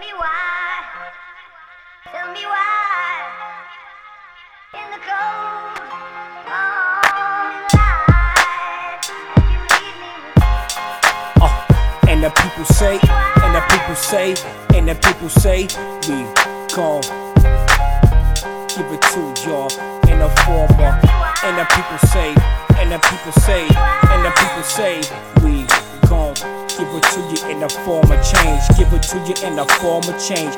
me why, tell me why, in the cold, morning light, as you leave me with And the people say, and the people say, and the people say, we gon' give it to y'all in the form of. And the people say, and the people say, and the people say, we gon' give it to you in the form of change. Give it to you in the form of change.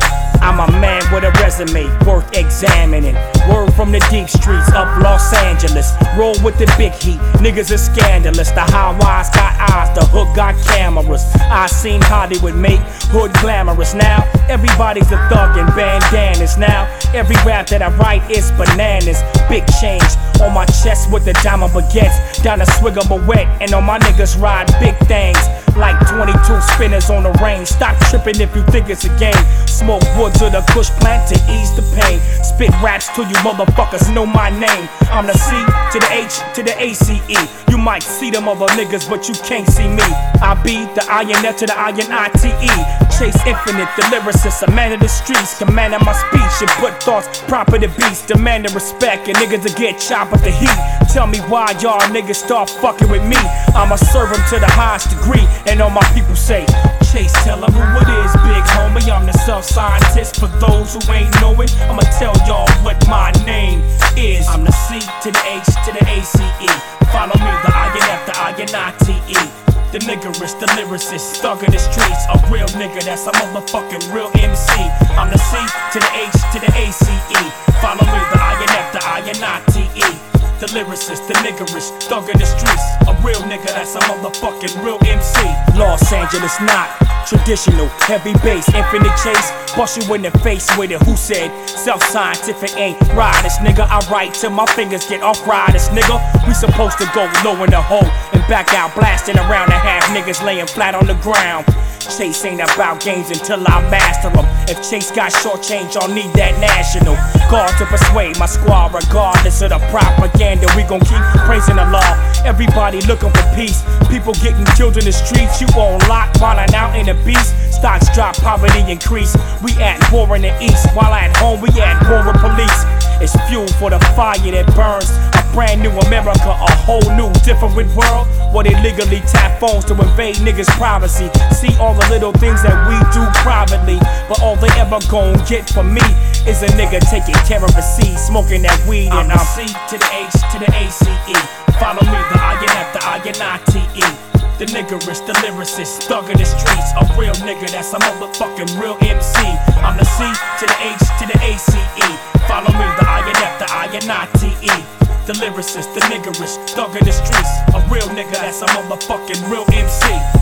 I'm a man with a resume worth examining. Word from the deep streets of Los Angeles. Roll with the big heat, niggas is scandalous. The high wise got eyes, the hood got cameras. I seen Hollywood make hood glamorous. Now everybody's a thug and bandanas. Now every rap that I write is bananas. Big change on my chest with the diamond baguettes. Down a swig of wet, and on my niggas ride big things like 22 spinners on the range. Stop tripping if you think it's a game. Smoke wood to the kush plant to ease the pain. Spit raps till you motherfuckers know my name. I'm the C to the H to the ACE. You might see them other niggas, but you can't see me. I be the INF to the INITE. Chase Infinite, the lyricist, a man of the streets. Commanding my speech and put thoughts proper to beats. Demanding respect and niggas to get chopped at the heat. Tell me why y'all niggas start fucking with me. I'ma serve them to the highest degree. And all my people say, Chase, tell them who it is, big homie. I'm the self-scientist. For those who ain't know it, I'ma tell y'all what my name is. I'm the C to the H to the ACE. Follow me, the INF, the INITE. The niggerist, the lyricist, thug in the streets. A real nigga, that's a motherfucking real MC. I'm the C to the H to the ACE. Follow me, the INF, the INITE. The lyricist, the niggerist, thug in the streets. A real nigga, that's a motherfucking real MC. Los Angeles not traditional, heavy bass, infinite chase. Bust you in the face with it, who said self-scientific ain't riders, nigga? I write till my fingers get off riders, nigga. We supposed to go low in the hole and back out blasting around and have niggas laying flat on the ground. Chase ain't about games until I master them. If Chase got short change, y'all need that national guard to persuade my squad. Regardless of the propaganda, we gon' keep praising the law. Everybody looking for peace. People getting killed in the streets. You on lock, wildin' out in the beast. Stocks drop, poverty increase. We at war in the east, while at home we at war with police. It's fuel for the fire that burns. A brand new America, a whole new different world. Where they legally tap phones to invade niggas' privacy. See all the little things that we do privately, but all they ever gon' get from me is a nigga taking care of a seed, smoking that weed. And I'm C to the H to the ACE. Follow me, the INF, the INITE. The niggerist, the lyricist, thug in the streets. A real nigga, that's a motherfucking real MC. I'm the C to the H to the ACE. Follow me, the INF, the INITE. The lyricist, the niggerist, thug in the streets. A real nigga, that's a motherfucking real MC.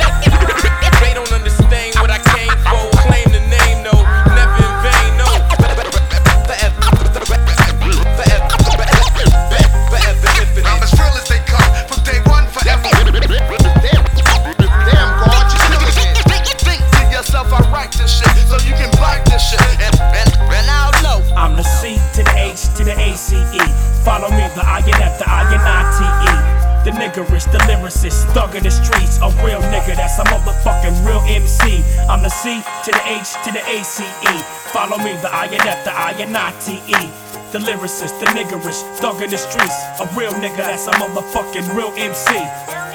They don't understand what I came for. Claim the name, no, never in vain, no. I'm as real as they come, from day one forever. Damn, God, you still again. Think to yourself, I write this shit, so you can bite this shit. And I'll know. I'm the C to the H to the ACE. Follow me, the INF, the INITE. The niggerist, the lyricist, thug in the streets. A real nigga, that's a motherfucking real MC. I'm the C to the H to the ACE. Follow me, the INF, the INITE. The lyricist, the niggerist, thug in the streets. A real nigga, that's a motherfucking real MC.